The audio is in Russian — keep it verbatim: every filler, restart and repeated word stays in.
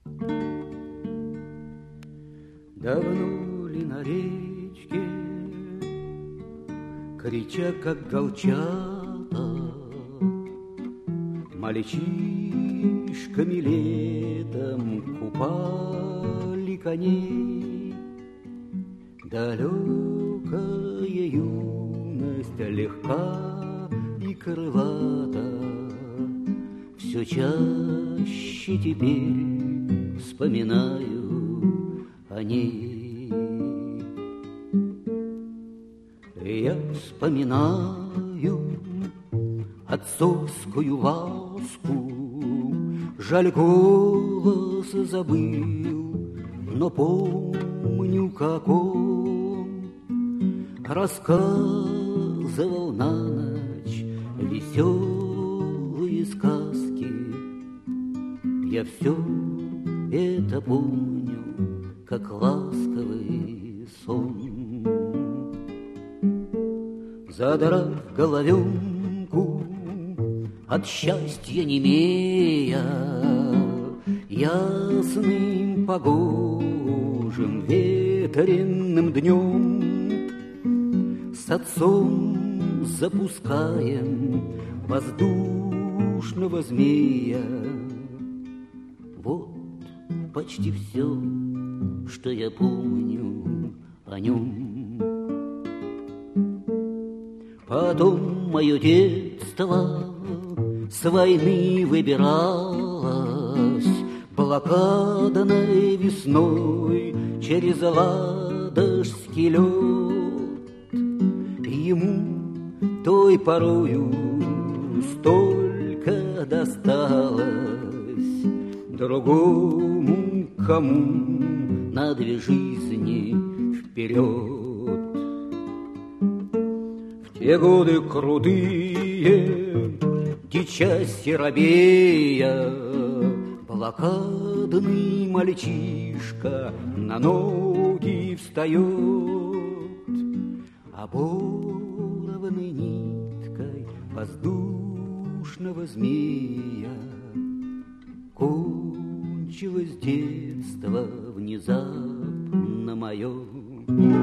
Давно ли на речке, крича, как голчата, мальчишками летом купали коней? Далекая юность легка и крылата, все чаще теперь вспоминаю о ней. Я вспоминаю отцовскую ласку, жаль, голос забыл, но помню, как он рассказывал на ночь веселые сказки. Я все это помню, как ласковый сон. Задрав головенку, от счастья немея, ясным погожим ветреным днем с отцом запускаем воздушного змея. Вот почти все, что я помню о нем. Потом мое детство с войны выбиралось блокадной весной через ладожский лед. Ему той порою столько досталось, другому кому на две жизни вперед. В те годы крутые, дичась робея, блокадный мальчишка на ноги встает, оборванной ниткой воздушного змея. Кончилось детство внезапно мое.